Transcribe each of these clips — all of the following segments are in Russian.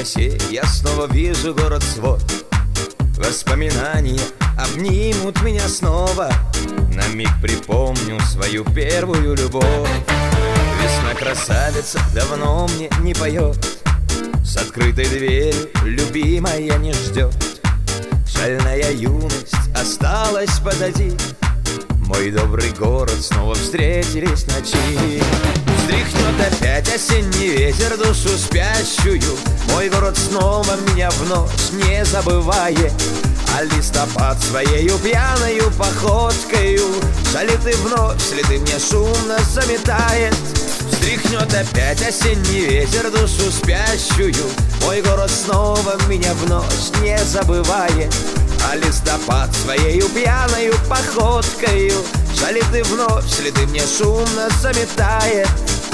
красе я снова вижу город свой. Воспоминания обнимут меня снова. На миг припомню свою первую любовь. Весна красавица давно мне не поет. С открытой дверью любимая не ждет. Шальная юность осталась позади. Мой добрый город снова встретились ночи. Встряхнет опять осенний ветер душу спящую. Мой город снова меня вновь не забывает. А листопад своею пьяною походкою шалит и вновь следы мне шумно заметает. Встряхнет опять осенний ветер душу спящую. Мой город снова меня вновь не забывает. А листопад своею пьяною походкою шалит и вновь следы мне шумно заметает.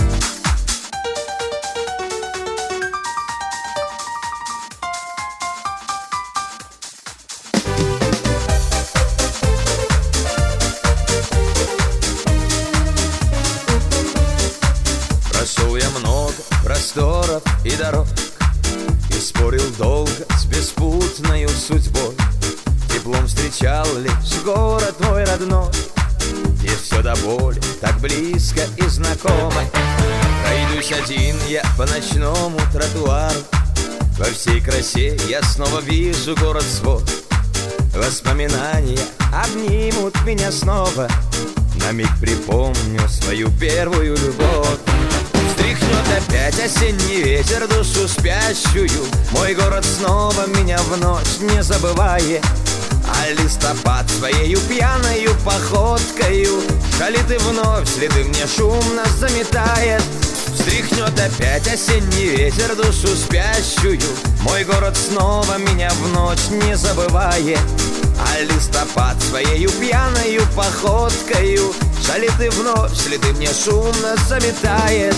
Прошел я много просторов и дорог, и спорил долго с беспутною судьбой. Теплом встречал лишь город мой родной, где все до боли так близко и знакомо. Пройдусь один я по ночному тротуару. Во всей красе я снова вижу город свой. Воспоминания обнимут меня снова. На миг припомню свою первую любовь. Встряхнет опять осенний ветер душу спящую. Мой город снова меня в ночь не забывает. А листопад своею пьяною походкою шалит и вновь следы мне шумно заметает. Встряхнет опять осенний ветер душу спящую. Мой город снова меня в ночь не забывает. А листопад своею пьяною походкою шалит и вновь следы мне шумно заметает.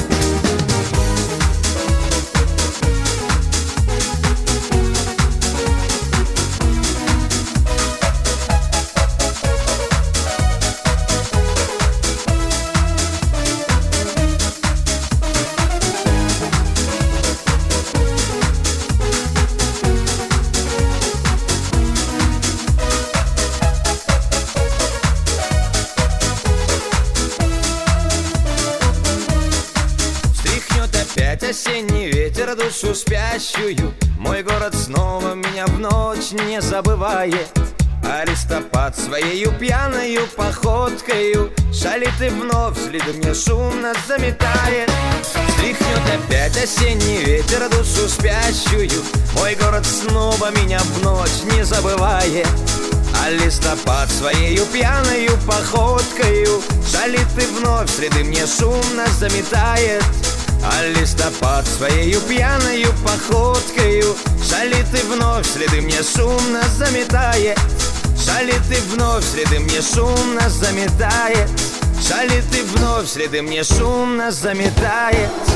Опять осенний ветер душу спящую. Мой город снова меня в ночь не забывает. А листопад своею пьяною походкою шалит и вновь следы мне шумно заметает. Встряхнет опять осенний ветер душу спящую. Мой город снова меня в ночь не забывает. А листопад своею пьяною походкою шалит и вновь следы мне шумно заметает. А листопад своею пьяною походкою шалит и вновь следы мне шумно заметает. Шалит и вновь следы мне шумно заметает. Шалит и вновь следы мне шумно заметает.